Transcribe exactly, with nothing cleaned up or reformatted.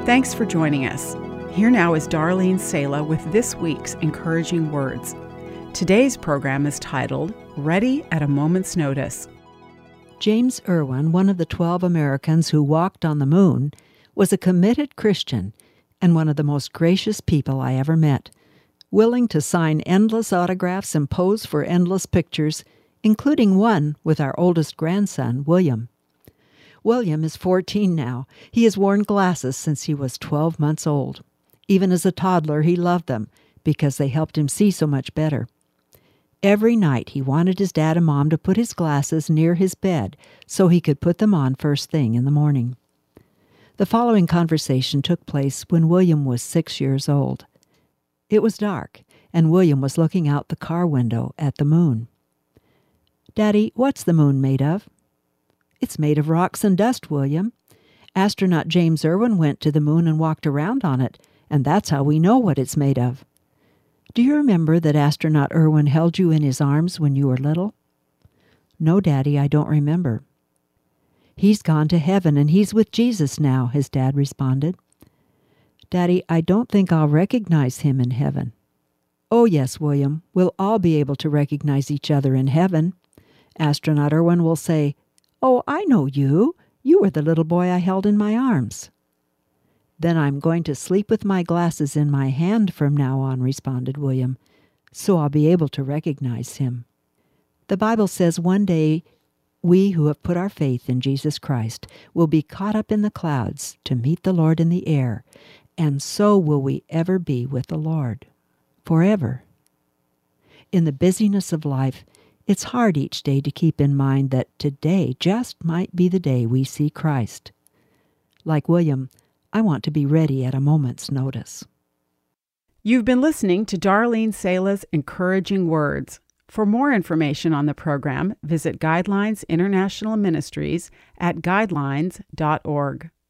Thanks for joining us. Here now is Darlene Sala with this week's encouraging words. Today's program is titled, Ready at a Moment's Notice. James Irwin, one of the twelve Americans who walked on the moon, was a committed Christian and one of the most gracious people I ever met, willing to sign endless autographs and pose for endless pictures, including one with our oldest grandson, William. William is fourteen now. He has worn glasses since he was twelve months old. Even as a toddler, he loved them because they helped him see so much better. Every night he wanted his dad and mom to put his glasses near his bed so he could put them on first thing in the morning. The following conversation took place when William was six years old. It was dark, and William was looking out the car window at the moon. "Daddy, what's the moon made of?" "It's made of rocks and dust, William. Astronaut James Irwin went to the moon and walked around on it, and that's how we know what it's made of." "Do you remember that astronaut Irwin held you in his arms when you were little?" "No, Daddy, I don't remember." "He's gone to heaven and he's with Jesus now," his dad responded. "Daddy, I don't think I'll recognize him in heaven." "Oh yes, William, we'll all be able to recognize each other in heaven. Astronaut Irwin will say, 'Oh, I know you. You were the little boy I held in my arms.'" "Then I'm going to sleep with my glasses in my hand from now on," responded William, "so I'll be able to recognize him." The Bible says one day we who have put our faith in Jesus Christ will be caught up in the clouds to meet the Lord in the air, and so will we ever be with the Lord, forever. In the busyness of life, it's hard each day to keep in mind that today just might be the day we see Christ. Like William, I want to be ready at a moment's notice. You've been listening to Darlene Sala's Encouraging Words. For more information on the program, visit Guidelines International Ministries at guidelines dot org.